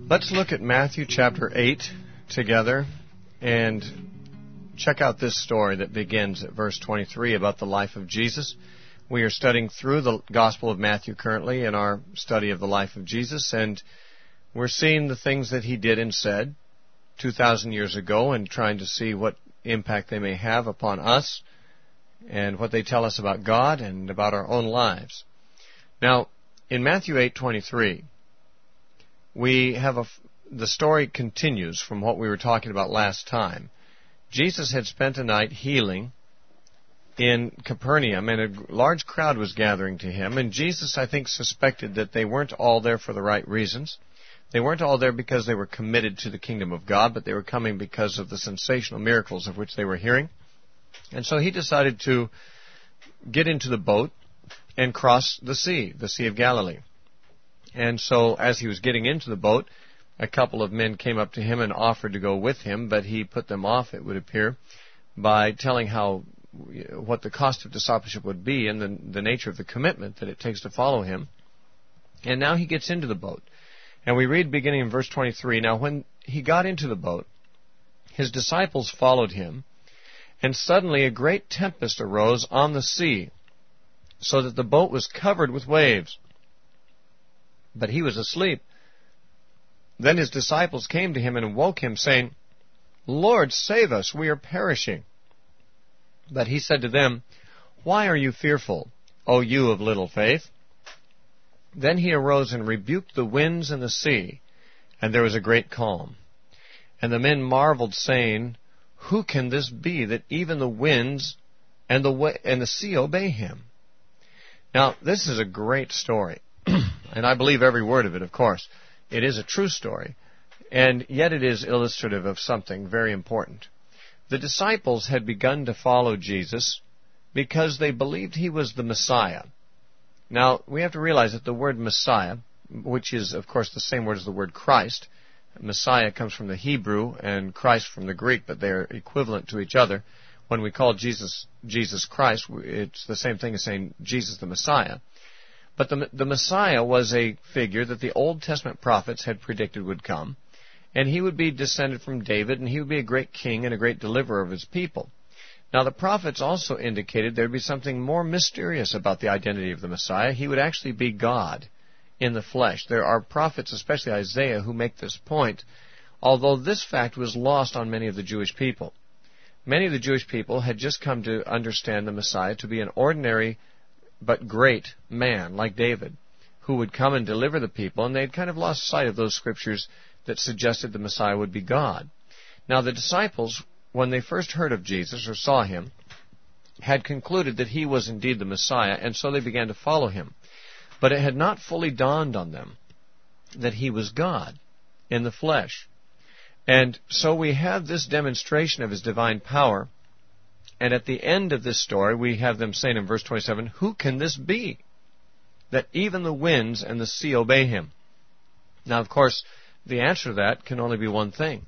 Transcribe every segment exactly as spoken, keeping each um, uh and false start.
Let's look at Matthew chapter eight together and check out this story that begins at verse twenty-three about the life of Jesus. We are studying through the Gospel of Matthew currently in our study of the life of Jesus, and we're seeing the things that he did and said two thousand years ago and trying to see what impact they may have upon us and what they tell us about God and about our own lives. Now, in Matthew eight twenty-three, we have a, the story continues from what we were talking about last time. Jesus had spent a night healing in Capernaum, and a large crowd was gathering to him, and Jesus, I think, suspected that they weren't all there for the right reasons. They weren't all there because they were committed to the kingdom of God, but they were coming because of the sensational miracles of which they were hearing. And so he decided to get into the boat and cross the sea, the Sea of Galilee. And so as he was getting into the boat, a couple of men came up to him and offered to go with him, but he put them off, it would appear, by telling how what the cost of discipleship would be and the, the nature of the commitment that it takes to follow him. And now he gets into the boat. And we read beginning in verse twenty-three, "Now when he got into the boat, his disciples followed him, and suddenly a great tempest arose on the sea, so that the boat was covered with waves. But he was asleep. Then his disciples came to him and awoke him, saying, 'Lord, save us, we are perishing.' But he said to them, 'Why are you fearful, O you of little faith?' Then he arose and rebuked the winds and the sea, and there was a great calm. And the men marveled, saying, 'Who can this be, that even the winds and the wa- and the sea obey him?'" Now, this is a great story, and I believe every word of it, of course. It is a true story, and yet it is illustrative of something very important. The disciples had begun to follow Jesus because they believed he was the Messiah. Now, we have to realize that the word Messiah, which is, of course, the same word as the word Christ, Messiah comes from the Hebrew and Christ from the Greek, but they're equivalent to each other. When we call Jesus Jesus Christ, it's the same thing as saying Jesus the Messiah. But the, the Messiah was a figure that the Old Testament prophets had predicted would come, and he would be descended from David, and he would be a great king and a great deliverer of his people. Now, the prophets also indicated there would be something more mysterious about the identity of the Messiah. He would actually be God in the flesh. There are prophets, especially Isaiah, who make this point, although this fact was lost on many of the Jewish people. Many of the Jewish people had just come to understand the Messiah to be an ordinary but great man like David, who would come and deliver the people, and they had kind of lost sight of those scriptures that suggested the Messiah would be God. Now, the disciples, when they first heard of Jesus or saw him, had concluded that he was indeed the Messiah, and so they began to follow him. But it had not fully dawned on them that he was God in the flesh. And so we have this demonstration of his divine power, and at the end of this story, we have them saying in verse twenty-seven, "Who can this be, that even the winds and the sea obey him?" Now, of course, the answer to that can only be one thing.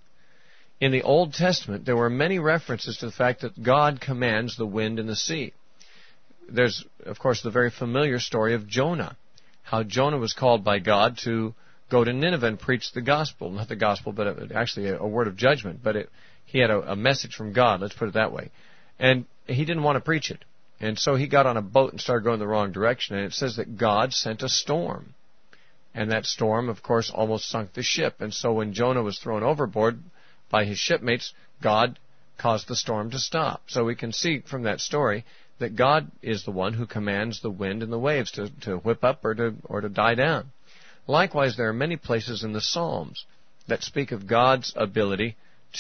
In the Old Testament, there were many references to the fact that God commands the wind and the sea. There's, of course, the very familiar story of Jonah, how Jonah was called by God to go to Nineveh and preach the gospel. Not the gospel, but actually a, a word of judgment. But it, he had a, a message from God, let's put it that way. And he didn't want to preach it. And so he got on a boat and started going the wrong direction. And it says that God sent a storm. And that storm, of course, almost sunk the ship. And so when Jonah was thrown overboard by his shipmates, God caused the storm to stop. So we can see from that story that God is the one who commands the wind and the waves to, to whip up or to, or to die down. Likewise, there are many places in the Psalms that speak of God's ability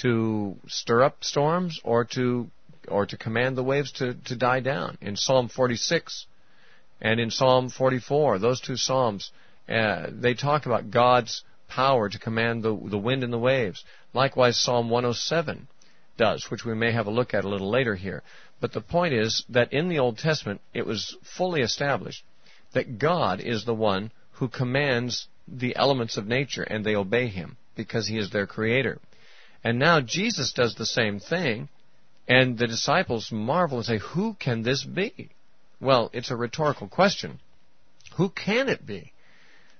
to stir up storms or to or to command the waves to, to die down. In Psalm forty-six and in Psalm forty-four, those two Psalms, uh, they talk about God's power to command the, the wind and the waves. Likewise, Psalm one oh seven does, which we may have a look at a little later here. But the point is that in the Old Testament, it was fully established that God is the one who commands the elements of nature, and they obey him because he is their creator. And now Jesus does the same thing, and the disciples marvel and say, "Who can this be?" Well, it's a rhetorical question. Who can it be?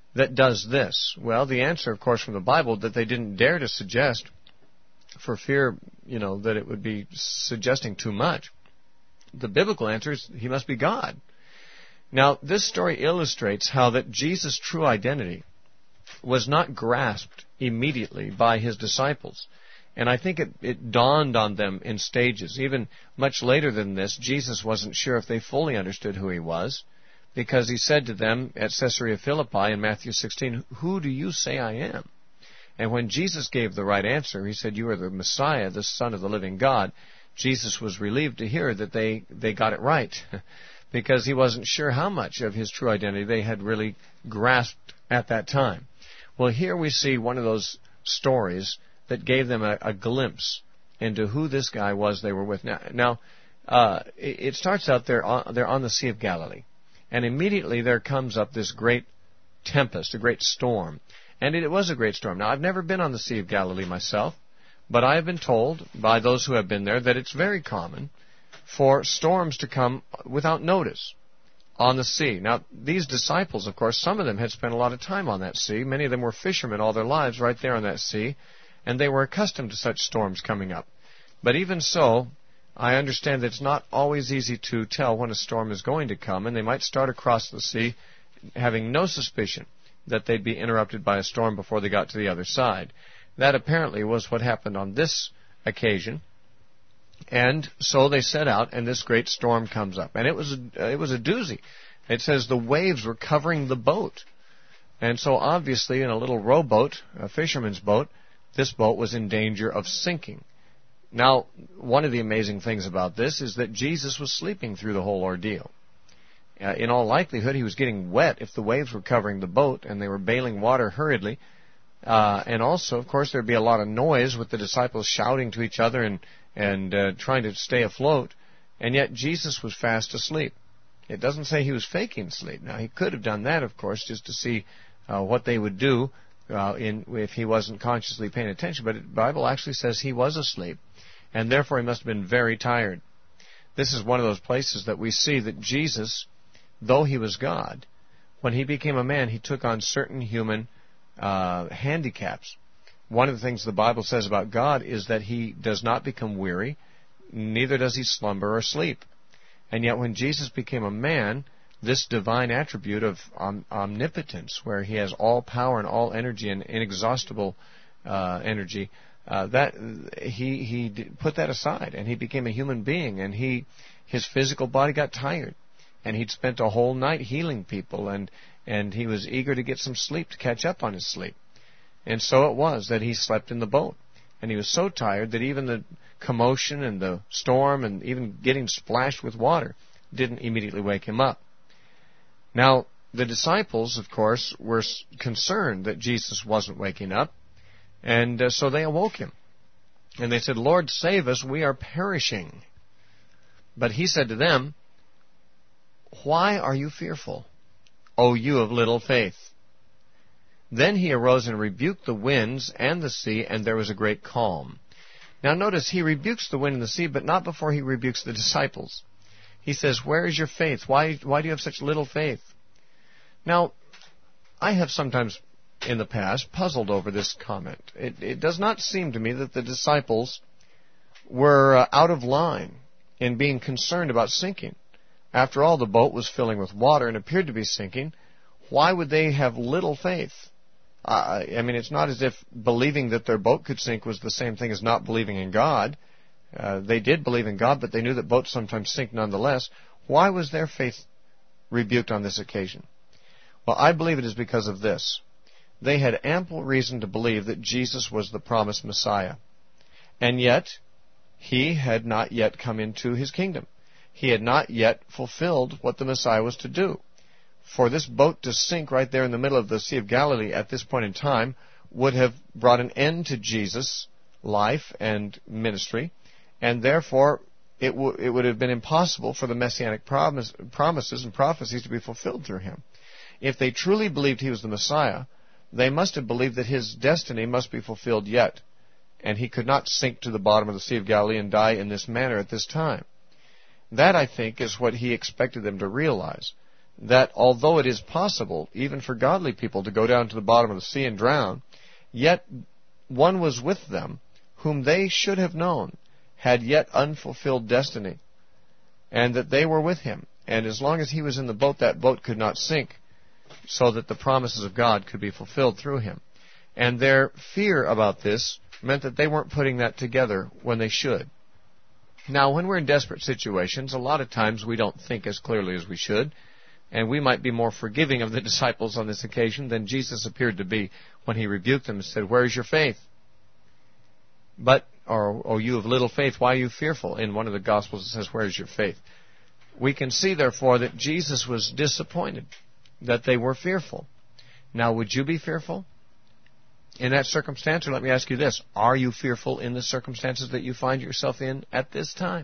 that does this? Well, the answer, of course, from the Bible, that they didn't dare to suggest for fear, you know, that it would be suggesting too much. The biblical answer is he must be God. Now, this story illustrates how that Jesus' true identity was not grasped immediately by his disciples. And I think it, it dawned on them in stages. Even much later than this, Jesus wasn't sure if they fully understood who he was, because he said to them at Caesarea Philippi in Matthew sixteen, "Who do you say I am?" And when Jesus gave the right answer, he said, "You are the Messiah, the Son of the living God," Jesus was relieved to hear that they, they got it right, because he wasn't sure how much of his true identity they had really grasped at that time. Well, here we see one of those stories that gave them a, a glimpse into who this guy was they were with. Now, now uh, it, it starts out there on, they're on the Sea of Galilee, and immediately there comes up this great tempest, a great storm. And it, it was a great storm. Now, I've never been on the Sea of Galilee myself, but I have been told by those who have been there that it's very common for storms to come without notice on the sea. Now, these disciples, of course, some of them had spent a lot of time on that sea. Many of them were fishermen all their lives right there on that sea, and they were accustomed to such storms coming up. But even so, I understand that it's not always easy to tell when a storm is going to come, and they might start across the sea having no suspicion that they'd be interrupted by a storm before they got to the other side. That apparently was what happened on this occasion. And so they set out, and this great storm comes up. And it was a, it was a doozy. It says the waves were covering the boat. And so obviously in a little rowboat, a fisherman's boat, this boat was in danger of sinking. Now, one of the amazing things about this is that Jesus was sleeping through the whole ordeal. Uh, in all likelihood, he was getting wet if the waves were covering the boat and they were bailing water hurriedly. Uh, and also, of course, there'd be a lot of noise with the disciples shouting to each other and, and uh, trying to stay afloat. And yet Jesus was fast asleep. It doesn't say he was faking sleep. Now, he could have done that, of course, just to see uh, what they would do uh, in, if he wasn't consciously paying attention. But the Bible actually says he was asleep, and therefore he must have been very tired. This is one of those places that we see that Jesus, though he was God, when he became a man, he took on certain human uh, handicaps. One of the things the Bible says about God is that he does not become weary, neither does he slumber or sleep. And yet when Jesus became a man, this divine attribute of om- omnipotence, where he has all power and all energy and inexhaustible uh, energy, uh, that he he put that aside, and he became a human being, and he his physical body got tired. And he'd spent a whole night healing people, and, and he was eager to get some sleep to catch up on his sleep. And so it was that he slept in the boat. And he was so tired that even the commotion and the storm and even getting splashed with water didn't immediately wake him up. Now, the disciples, of course, were concerned that Jesus wasn't waking up, and uh, so they awoke him. And they said, "Lord, save us, we are perishing." But he said to them, "Why are you fearful, O you of little faith?" Then he arose and rebuked the winds and the sea, and there was a great calm. Now notice, he rebukes the wind and the sea, but not before he rebukes the disciples. He says, "Where is your faith? Why, why do you have such little faith?" Now, I have sometimes in the past puzzled over this comment. It, it does not seem to me that the disciples were uh, out of line in being concerned about sinking. After all, the boat was filling with water and appeared to be sinking. Why would they have little faith? Uh, I mean, it's not as if believing that their boat could sink was the same thing as not believing in God. Uh, they did believe in God, but they knew that boats sometimes sink nonetheless. Why was their faith rebuked on this occasion? Well, I believe it is because of this. They had ample reason to believe that Jesus was the promised Messiah. And yet, he had not yet come into his kingdom. He had not yet fulfilled what the Messiah was to do. For this boat to sink right there in the middle of the Sea of Galilee at this point in time would have brought an end to Jesus' life and ministry, and therefore it, w- it would have been impossible for the messianic promise- promises and prophecies to be fulfilled through him. If they truly believed he was the Messiah, they must have believed that his destiny must be fulfilled yet, and he could not sink to the bottom of the Sea of Galilee and die in this manner at this time. That, I think, is what he expected them to realize, that although it is possible, even for godly people, to go down to the bottom of the sea and drown, yet one was with them whom they should have known had yet unfulfilled destiny, and that they were with him. And as long as he was in the boat, that boat could not sink, so that the promises of God could be fulfilled through him. And their fear about this meant that they weren't putting that together when they should. Now, when we're in desperate situations, a lot of times we don't think as clearly as we should, and we might be more forgiving of the disciples on this occasion than Jesus appeared to be when he rebuked them and said, "Where is your faith? But, or, O you of little faith, why are you fearful?" In one of the Gospels it says, "Where is your faith?" We can see, therefore, that Jesus was disappointed, that they were fearful. Now, would you be fearful in that circumstance? Or let me ask you this: are you fearful in the circumstances that you find yourself in at this time?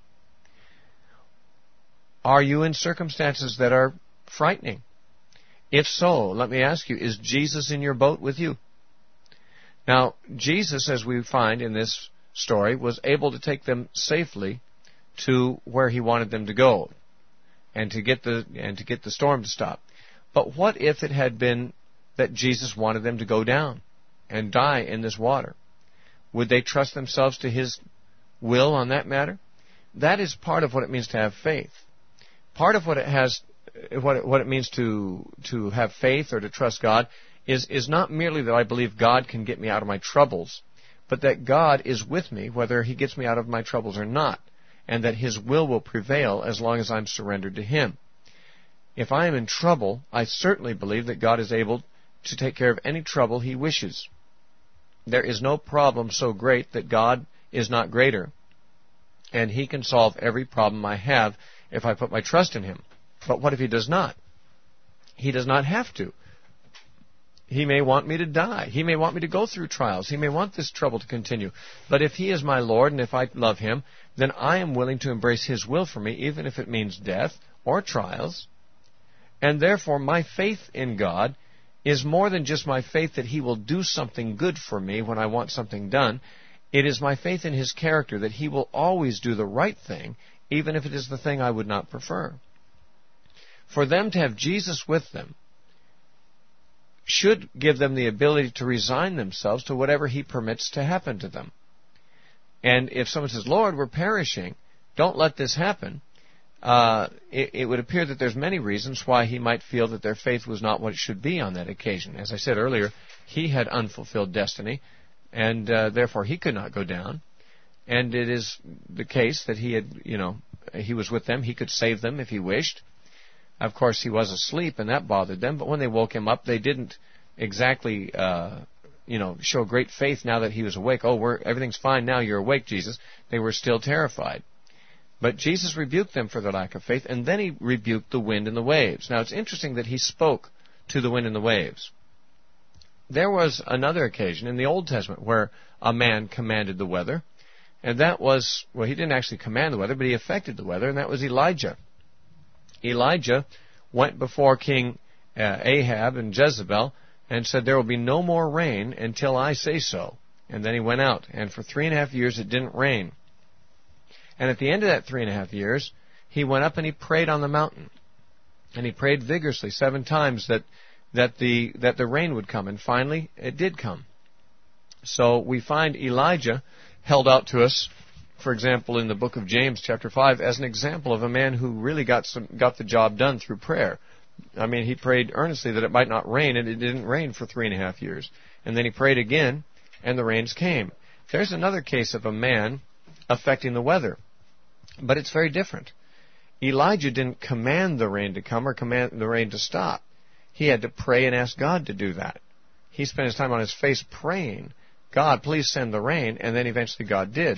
Are you in circumstances that are frightening? If so, let me ask you, is Jesus in your boat with you? Now, Jesus, as we find in this story, was able to take them safely to where he wanted them to go, and to get the and to get the storm to stop. But what if it had been that Jesus wanted them to go down and die in this water? Would they trust themselves to his will on that matter? That is part of what it means to have faith. Part of what it has, what it, what it means to to have faith or to trust God is is not merely that I believe God can get me out of my troubles, but that God is with me whether he gets me out of my troubles or not, and that his will will prevail as long as I'm surrendered to him. If I am in trouble, I certainly believe that God is able to take care of any trouble he wishes. There is no problem so great that God is not greater, and he can solve every problem I have if I put my trust in him. But what if he does not? He does not have to. He may want me to die. He may want me to go through trials. He may want this trouble to continue. But if he is my Lord, and if I love him, then I am willing to embrace his will for me, even if it means death or trials. And therefore, my faith in God is more than just my faith that he will do something good for me when I want something done. It is my faith in his character that he will always do the right thing, even if it is the thing I would not prefer. For them to have Jesus with them should give them the ability to resign themselves to whatever he permits to happen to them. And if someone says, "Lord, we're perishing, don't let this happen," uh, it, it would appear that there's many reasons why he might feel that their faith was not what it should be on that occasion. As I said earlier, he had unfulfilled destiny, and uh, therefore he could not go down. And it is the case that he had, you know, he was with them. He could save them if he wished. Of course, he was asleep, and that bothered them. But when they woke him up, they didn't exactly, uh, you know, show great faith now that he was awake. "Oh, we're, everything's fine now. You're awake, Jesus." They were still terrified. But Jesus rebuked them for their lack of faith, and then he rebuked the wind and the waves. Now, it's interesting that he spoke to the wind and the waves. There was another occasion in the Old Testament where a man commanded the weather, and that was, well, he didn't actually command the weather, but he affected the weather, and that was Elijah. Elijah went before King uh, Ahab and Jezebel and said, "There will be no more rain until I say so." And then he went out, and for three and a half years it didn't rain. And at the end of that three and a half years, he went up and he prayed on the mountain. And he prayed vigorously seven times that, that, the, that the rain would come. And finally, it did come. So we find Elijah held out to us, for example, in the book of James, chapter five, as an example of a man who really got some, got the job done through prayer. I mean, he prayed earnestly that it might not rain, and it didn't rain for three and a half years. And then he prayed again, and the rains came. There's another case of a man affecting the weather, but it's very different. Elijah didn't command the rain to come or command the rain to stop. He had to pray and ask God to do that. He spent his time on his face praying, "God, please send the rain," and then eventually God did.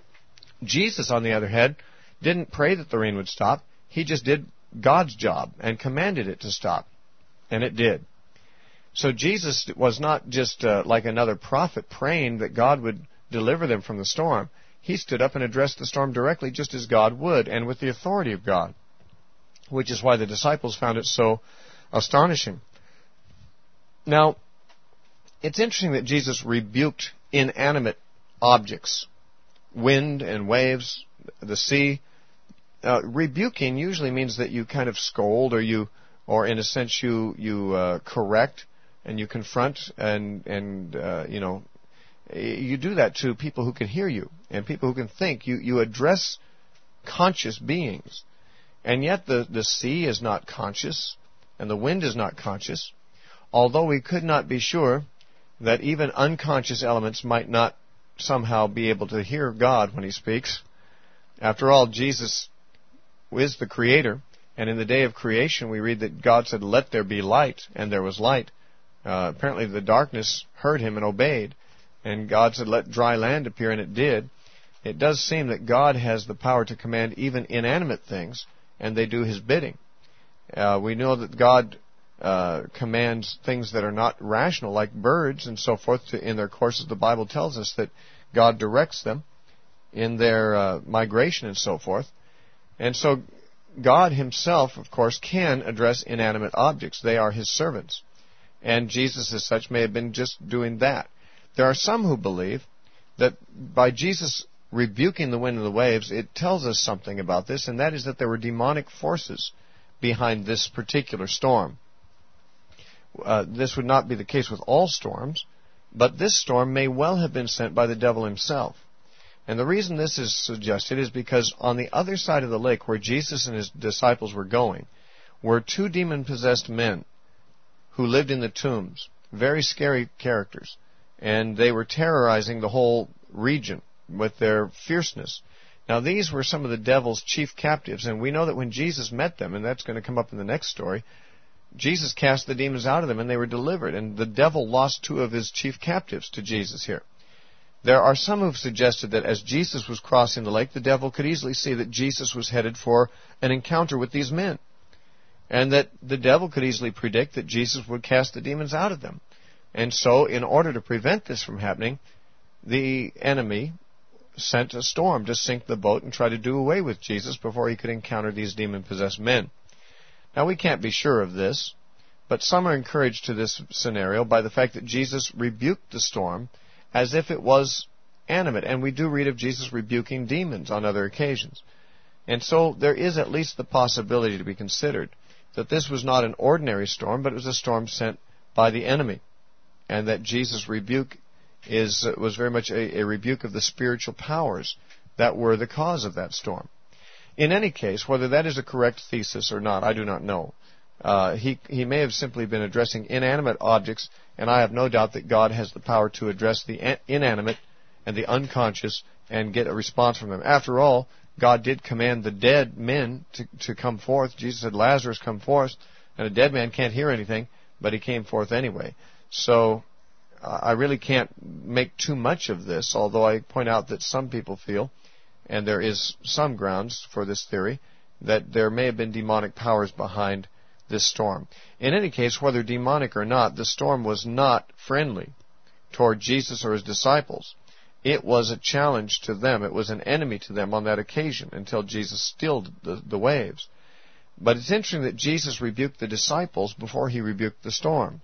Jesus, on the other hand, didn't pray that the rain would stop. He just did God's job and commanded it to stop, and it did. So Jesus was not just uh, like another prophet praying that God would deliver them from the storm. He stood up and addressed the storm directly, just as God would, and with the authority of God, which is why the disciples found it so astonishing. Now, it's interesting that Jesus rebuked inanimate objects, wind and waves, the sea. Uh, rebuking usually means that you kind of scold or you or in a sense you you uh, correct and you confront and and uh, you know you do that to people who can hear you and people who can think. You you address conscious beings, and yet the the sea is not conscious and the wind is not conscious. Although we could not be sure that even unconscious elements might not somehow be able to hear God when He speaks. After all, Jesus is the Creator, and in the day of creation we read that God said, "Let there be light," and there was light. Uh, apparently the darkness heard Him and obeyed, and God said, "Let dry land appear," and it did. It does seem that God has the power to command even inanimate things, and they do His bidding. Uh, we know that God uh, commands things that are not rational, like birds and so forth, to, in their courses. The Bible tells us that God directs them in their uh, migration and so forth. And so God Himself, of course, can address inanimate objects. They are His servants. And Jesus, as such, may have been just doing that. There are some who believe that by Jesus rebuking the wind and the waves, it tells us something about this, and that is that there were demonic forces behind this particular storm. Uh, this would not be the case with all storms, but this storm may well have been sent by the devil himself. And the reason this is suggested is because on the other side of the lake, where Jesus and His disciples were going, were two demon-possessed men who lived in the tombs, very scary characters, and they were terrorizing the whole region with their fierceness. Now, these were some of the devil's chief captives, and we know that when Jesus met them, and that's going to come up in the next story, Jesus cast the demons out of them, and they were delivered, and the devil lost two of his chief captives to Jesus here. There are some who have suggested that as Jesus was crossing the lake, the devil could easily see that Jesus was headed for an encounter with these men, and that the devil could easily predict that Jesus would cast the demons out of them. And so, in order to prevent this from happening, the enemy sent a storm to sink the boat and try to do away with Jesus before He could encounter these demon-possessed men. Now, we can't be sure of this, but some are encouraged to this scenario by the fact that Jesus rebuked the storm as if it was animate. And we do read of Jesus rebuking demons on other occasions. And so there is at least the possibility to be considered that this was not an ordinary storm, but it was a storm sent by the enemy, and that Jesus' rebuke is was very much a, a rebuke of the spiritual powers that were the cause of that storm. In any case, whether that is a correct thesis or not, I do not know. Uh, he, he may have simply been addressing inanimate objects, and I have no doubt that God has the power to address the inanimate and the unconscious and get a response from them. After all, God did command the dead men to, to come forth. Jesus said, "Lazarus, come forth," and a dead man can't hear anything, but he came forth anyway. So uh, I really can't make too much of this, although I point out that some people feel, and there is some grounds for this theory, that there may have been demonic powers behind this storm. In any case, whether demonic or not, the storm was not friendly toward Jesus or His disciples. It was a challenge to them. It was an enemy to them on that occasion until Jesus stilled the, the waves. But it's interesting that Jesus rebuked the disciples before He rebuked the storm.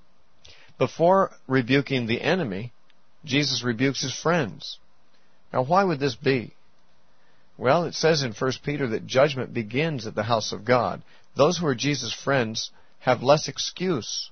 Before rebuking the enemy, Jesus rebukes His friends. Now, why would this be? Well, it says in First Peter that judgment begins at the house of God. Those who are Jesus' friends have less excuse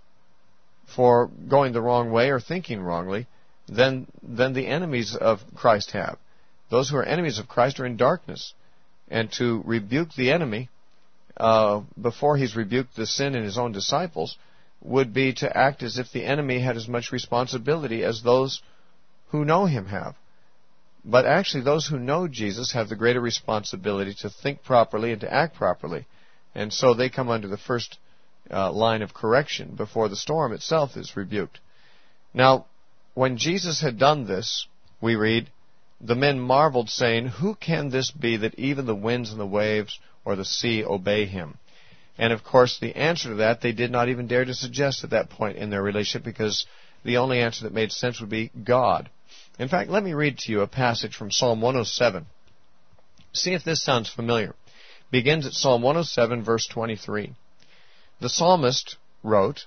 for going the wrong way or thinking wrongly than than the enemies of Christ have. Those who are enemies of Christ are in darkness. And to rebuke the enemy uh, before he's rebuked the sin in his own disciples would be to act as if the enemy had as much responsibility as those who know Him have. But actually, those who know Jesus have the greater responsibility to think properly and to act properly. And so they come under the first uh, line of correction before the storm itself is rebuked. Now, when Jesus had done this, we read, the men marveled, saying, "Who can this be that even the winds and the waves or the sea obey Him?" And of course, the answer to that they did not even dare to suggest at that point in their relationship, because the only answer that made sense would be God. In fact, let me read to you a passage from Psalm one oh seven. See if this sounds familiar. It begins at Psalm one oh seven, verse twenty-three. The psalmist wrote,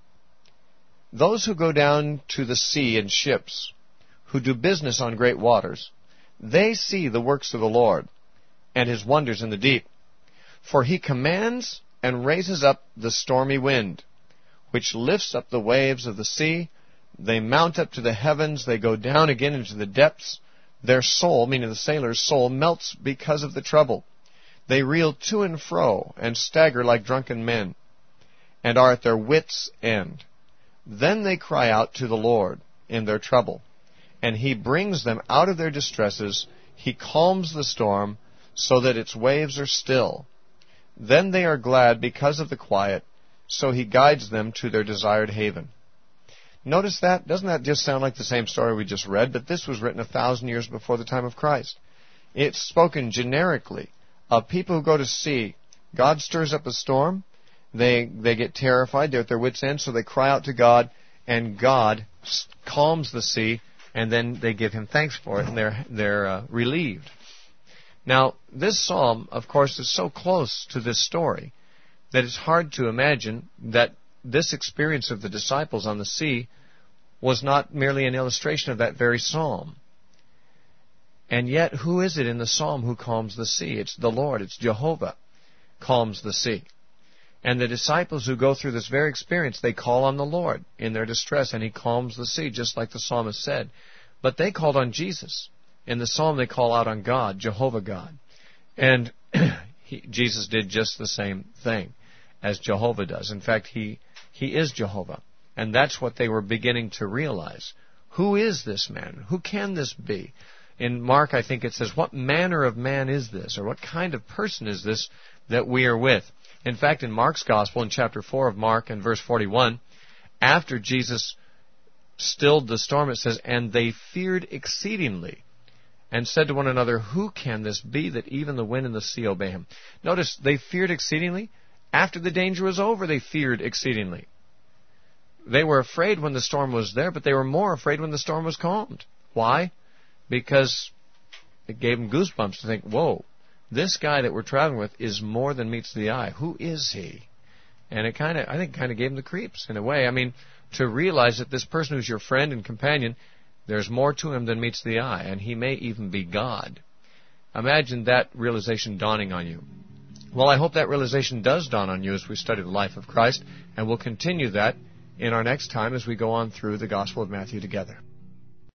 "Those who go down to the sea in ships, who do business on great waters, they see the works of the Lord, and His wonders in the deep. For He commands, and raises up the stormy wind, which lifts up the waves of the sea. They mount up to the heavens, they go down again into the depths. Their soul, meaning the sailor's soul, melts because of the trouble. They reel to and fro, and stagger like drunken men, and are at their wits' end. Then they cry out to the Lord in their trouble, and He brings them out of their distresses. He calms the storm, so that its waves are still. Then they are glad because of the quiet, so He guides them to their desired haven. Notice that? Doesn't that just sound like the same story we just read? But this was written a thousand years before the time of Christ. It's spoken generically of people who go to sea. God stirs up a storm. They they get terrified. They're at their wits' end, so they cry out to God, and God calms the sea, and then they give Him thanks for it, and they're they're uh, relieved. Now, this psalm, of course, is so close to this story that it's hard to imagine that this experience of the disciples on the sea was not merely an illustration of that very psalm. And yet, who is it in the psalm who calms the sea? It's the Lord. It's Jehovah calms the sea. And the disciples who go through this very experience, they call on the Lord in their distress, and He calms the sea, just like the psalmist said. But they called on Jesus. In the psalm, they call out on God, Jehovah God. And he, Jesus did just the same thing as Jehovah does. In fact, He He is Jehovah. And that's what they were beginning to realize. Who is this man? Who can this be? In Mark, I think it says, what manner of man is this? Or what kind of person is this that we are with? In fact, in Mark's Gospel, in chapter four of Mark, and verse forty-one, after Jesus stilled the storm, it says, and they feared exceedingly, and said to one another, who can this be that even the wind and the sea obey Him? Notice, they feared exceedingly. After the danger was over, they feared exceedingly. They were afraid when the storm was there, but they were more afraid when the storm was calmed. Why? Because it gave them goosebumps to think, whoa, this guy that we're traveling with is more than meets the eye. Who is he? And it kind of, I think, kind of gave them the creeps in a way. I mean, to realize that this person who's your friend and companion, there's more to him than meets the eye, and he may even be God. Imagine that realization dawning on you. Well, I hope that realization does dawn on you as we study the life of Christ, and we'll continue that in our next time as we go on through the Gospel of Matthew together.